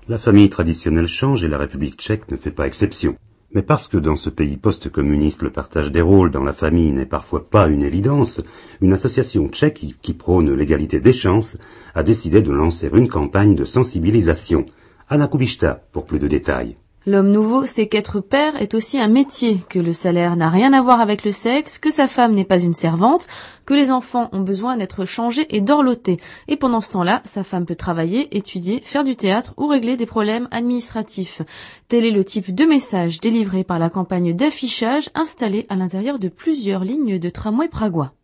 La famille traditionnelle change et la République tchèque ne fait pas exception. Mais parce que dans ce pays post-communiste le partage des rôles dans la famille n'est parfois pas une évidence, une association tchèque qui prône l'égalité des chances a décidé de lancer une campagne de sensibilisation. Anna Kubishta pour plus de détails. L'homme nouveau sait qu'être père est aussi un métier, que le salaire n'a rien à voir avec le sexe, que sa femme n'est pas une servante, que les enfants ont besoin d'être changés et dorlotés. Et pendant ce temps-là, sa femme peut travailler, étudier, faire du théâtre ou régler des problèmes administratifs. Tel est le type de message délivré par la campagne d'affichage installée à l'intérieur de plusieurs lignes de tramway pragois.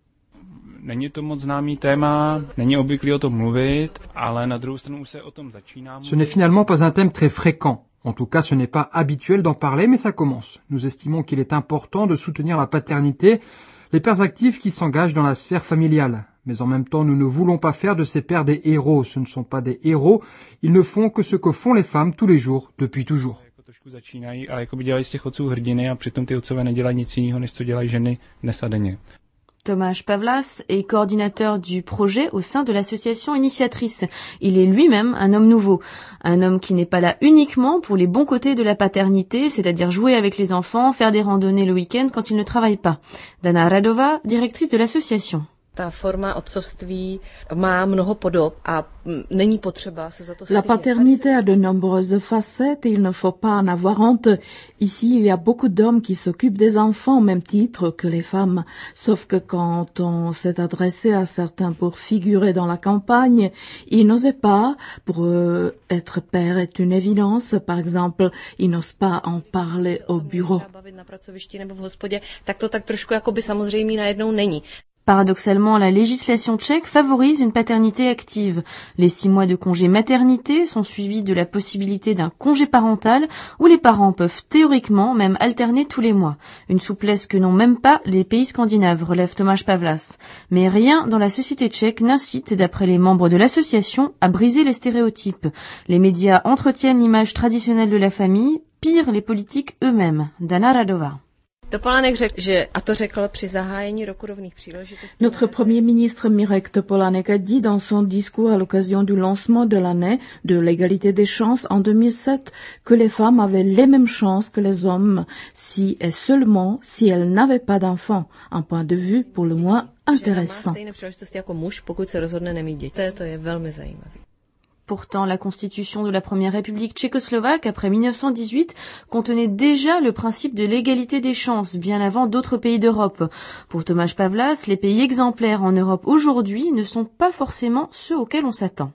Ce n'est finalement pas un thème très fréquent. En tout cas, ce n'est pas habituel d'en parler, mais ça commence. Nous estimons qu'il est important de soutenir la paternité, les pères actifs qui s'engagent dans la sphère familiale. Mais en même temps, nous ne voulons pas faire de ces pères des héros. Ce ne sont pas des héros, ils ne font que ce que font les femmes tous les jours, depuis toujours. Tomáš Pavlas est coordinateur du projet au sein de l'association initiatrice. Il est lui-même un homme nouveau. Un homme qui n'est pas là uniquement pour les bons côtés de la paternité, c'est-à-dire jouer avec les enfants, faire des randonnées le week-end quand ils ne travaillent pas. Dana Radova, directrice de l'association. La paternité a de nombreuses facettes et il ne faut pas en avoir honte. Ici, il y a beaucoup d'hommes qui s'occupent des enfants au même titre que les femmes. Sauf que quand on s'est adressé à certains pour figurer dans la campagne, ils n'osaient pas. Pour eux, être père est une évidence. Par exemple, ils n'osent pas en parler au bureau. Paradoxalement, la législation tchèque favorise une paternité active. Les 6 mois de congé maternité sont suivis de la possibilité d'un congé parental où les parents peuvent théoriquement même alterner tous les mois. Une souplesse que n'ont même pas les pays scandinaves, relève Tomáš Pavlas. Mais rien dans la société tchèque n'incite, d'après les membres de l'association, à briser les stéréotypes. Les médias entretiennent l'image traditionnelle de la famille, pire les politiques eux-mêmes. Dana Radova. Notre Premier ministre Mirek Topolánek a dit dans son discours à l'occasion du lancement de l'année de l'égalité des chances en 2007 que les femmes avaient les mêmes chances que les hommes si et seulement si elles n'avaient pas d'enfants. Un point de vue pour le moins intéressant. Pourtant, la constitution de la première république tchécoslovaque, après 1918, contenait déjà le principe de l'égalité des chances, bien avant d'autres pays d'Europe. Pour Tomáš Pavlas, les pays exemplaires en Europe aujourd'hui ne sont pas forcément ceux auxquels on s'attend.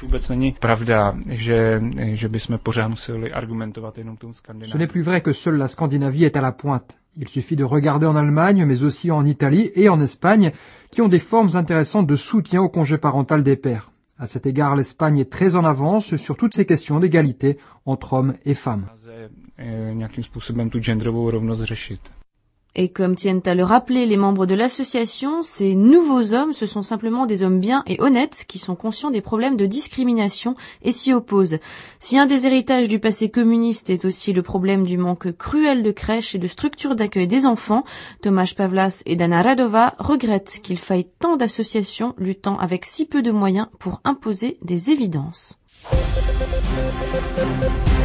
Ce n'est plus vrai que seule la Scandinavie est à la pointe. Il suffit de regarder en Allemagne, mais aussi en Italie et en Espagne, qui ont des formes intéressantes de soutien au congé parental des pères. À cet égard, l'Espagne est très en avance sur toutes ces questions d'égalité entre hommes et femmes. Et comme tiennent à le rappeler les membres de l'association, ces nouveaux hommes, ce sont simplement des hommes bien et honnêtes qui sont conscients des problèmes de discrimination et s'y opposent. Si un des héritages du passé communiste est aussi le problème du manque cruel de crèches et de structures d'accueil des enfants, Tomáš Pavlas et Dana Radova regrettent qu'il faille tant d'associations luttant avec si peu de moyens pour imposer des évidences.